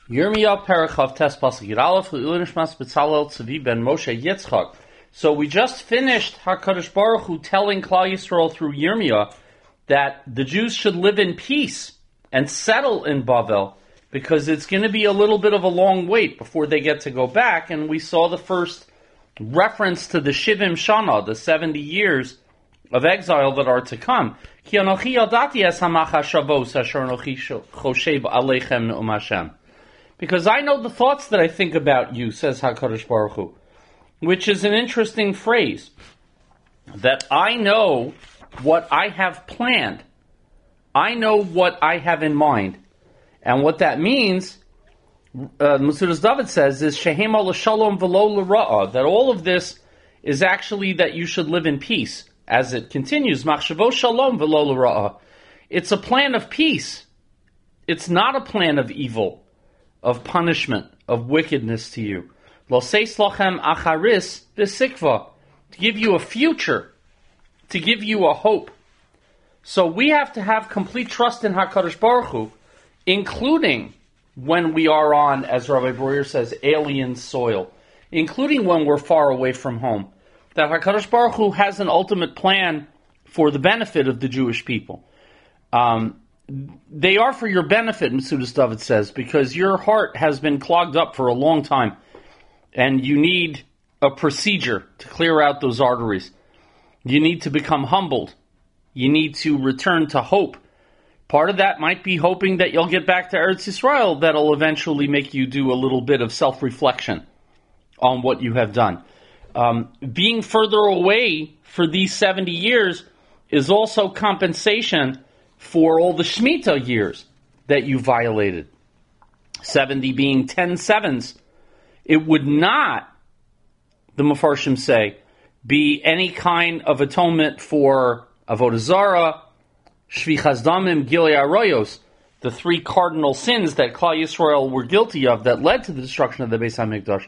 Yirmiyah Perichav Tes Pasuk Yud Aleph Le'ilui Nishmas B'Tzalel Tzvi Ben Moshe Yitzchak. So we just finished HaKadosh Baruch Hu telling Klal Yisrael through Yirmiyah that the Jews should live in peace and settle in Bavel, because it's going to be a little bit of a long wait before they get to go back. And we saw the first reference to the Shivim Shana, the 70 years of exile that are to come. Ki anochi yadati es hamachashavos asher anochi choshev aleichem ne'um Hashem. Because I know the thoughts that I think about you, says HaKadosh Baruch Hu, which is an interesting phrase, that I know what I have planned. I know what I have in mind. And what that means, Mesilas David says, is shehem l'shalom v'lo l'ra'ah, that all of this is actually that you should live in peace. As it continues, machshavos shalom v'lo l'ra'ah. It's a plan of peace. It's not a plan of evil, of punishment, of wickedness to you. Lo seis lachem acharis v'sikva, to give you a future, to give you a hope. So we have to have complete trust in HaKadosh Baruch Hu, including when we are on, as Rabbi Breuer says, alien soil, including when we're far away from home, that HaKadosh Baruch Hu has an ultimate plan for the benefit of the Jewish people. They are for your benefit, Mesilas David says, because your heart has been clogged up for a long time, and you need a procedure to clear out those arteries. You need to become humbled. You need to return to hope. Part of that might be hoping that you'll get back to Eretz Yisrael. That'll eventually make you do a little bit of self-reflection on what you have done. Being further away for these 70 years is also compensation for all the Shemitah years that you violated. 70 being 10 sevens. It would not, the Mefarshim say, be any kind of atonement for Avodah Zarah, Shvichas Damim, Gilei Arayos, the three cardinal sins that Klal Yisrael were guilty of that led to the destruction of the Beis HaMikdash.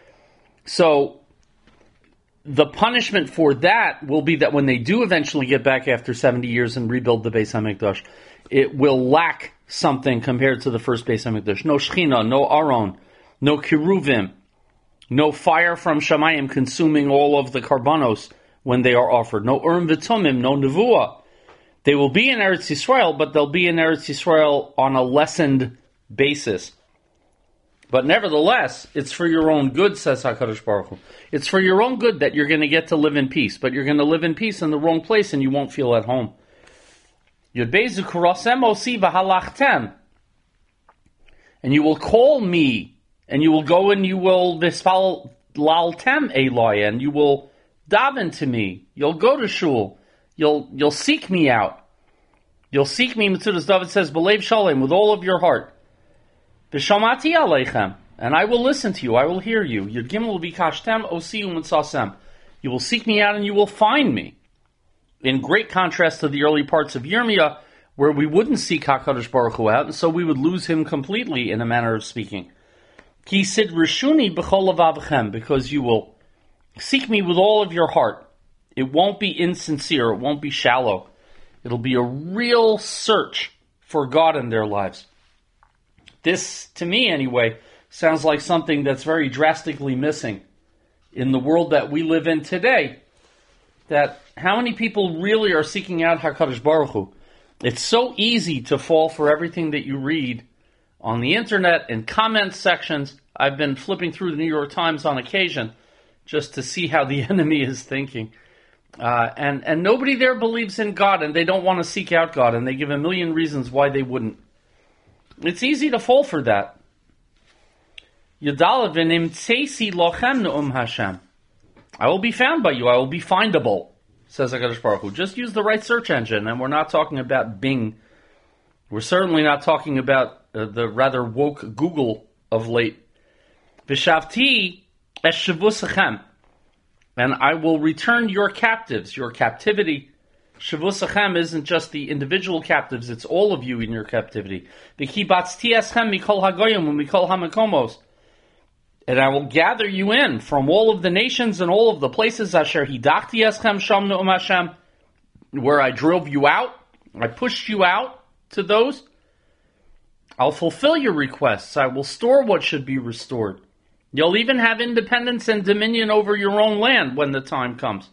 So the punishment for that will be that when they do eventually get back after 70 years and rebuild the Beis HaMikdash, it will lack something compared to the first Beis HaMikdash. No Shechina, no Aron, no Kiruvim, no fire from Shamayim consuming all of the karbanos when they are offered. No Urim V'Tumim, no Nevuah. They will be in Eretz Yisrael, but they'll be in Eretz Yisrael on a lessened basis. But nevertheless, it's for your own good, says HaKadosh Baruch Hu. It's for your own good that you're going to get to live in peace, but you're going to live in peace in the wrong place and you won't feel at home. Yudbezu kurasem osi v'halachtem. And you will call me, and you will go and you will vispal laltem Eloi, and you will daven to me. You'll go to shul. You'll seek me out. You'll seek me, Mesilas David says, b'leiv shalom, with all of your heart. V'shamati aleichem, and I will listen to you. I will hear you. Yud Gimel v'kashtem osi u'mitzasem. You will seek me out and you will find me. In great contrast to the early parts of Yirmiyah, where we wouldn't seek HaKadosh Baruch Hu out, and so we would lose him completely, in a manner of speaking. Ki sid rishuni b'chol levavchem, because you will seek me with all of your heart. It won't be insincere. It won't be shallow. It'll be a real search for God in their lives. This, to me anyway, sounds like something that's very drastically missing in the world that we live in today. That how many people really are seeking out HaKadosh Baruch Hu? It's so easy to fall for everything that you read on the internet, in comment sections. I've been flipping through the New York Times on occasion just to see how the enemy is thinking. And nobody there believes in God, and they don't want to seek out God, and they give a million reasons why they wouldn't. It's easy to fall for that. Yadala v'nimtzesi lochem ne'um Hashem. I will be found by you. I will be findable, says HaKadosh Baruch Hu. Just use the right search engine, and we're not talking about Bing. We're certainly not talking about the rather woke Google of late. V'shavti es shavusachem. And I will return your captives, your captivity. Shavusachem isn't just the individual captives, it's all of you in your captivity. V'kibatzti mikol hagoyim u'mikol hamakomos. And I will gather you in from all of the nations and all of the places asher hidachti eschem sham ne'um Hashem, where I drove you out, I pushed you out to those. I'll fulfill your requests. I will store what should be restored. You'll even have independence and dominion over your own land when the time comes.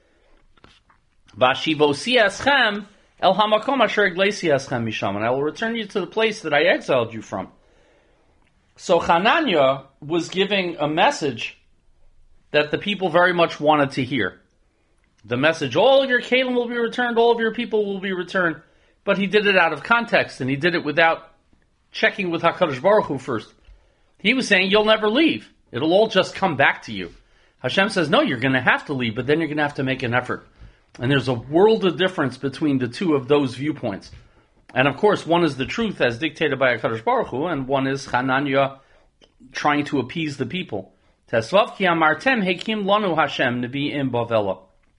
Vashivosi eschem el hamakom asher eglesi eschem misham, and I will return you to the place that I exiled you from. So Hananiah was giving a message that the people very much wanted to hear. The message, all of your Kalim will be returned, all of your people will be returned. But he did it out of context, and he did it without checking with HaKadosh Baruch Hu first. He was saying, you'll never leave. It'll all just come back to you. Hashem says, no, you're going to have to leave, but then you're going to have to make an effort. And there's a world of difference between the two of those viewpoints. And of course, one is the truth as dictated by HaKadosh Baruch Hu, and one is Hananiah trying to appease the people. Tesvav ki amartem hekim lanu Hashem nebi'im bavela.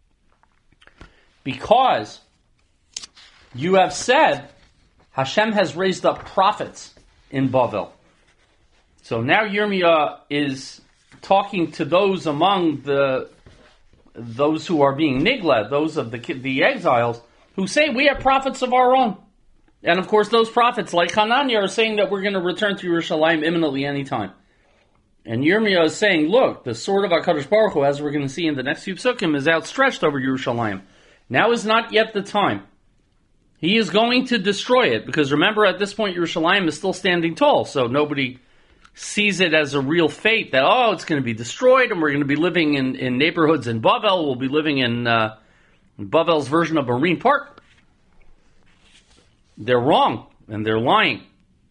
Because you have said, Hashem has raised up prophets in Bavel. So now Yirmiyah is talking to those among those who are being nigled, those of the exiles, who say, we have prophets of our own. And of course, those prophets, like Hananiah, are saying that we're going to return to Yerushalayim imminently anytime. And Yirmiyah is saying, look, the sword of HaKadosh Baruch Hu, as we're going to see in the next few psukim, is outstretched over Yerushalayim. Now is not yet the time. He is going to destroy it, because remember, at this point, Yerushalayim is still standing tall, so nobody sees it as a real fate that, oh, it's going to be destroyed, and we're going to be living in neighborhoods in Bavel. We'll be living in Bavel's version of Marine Park. They're wrong, and they're lying.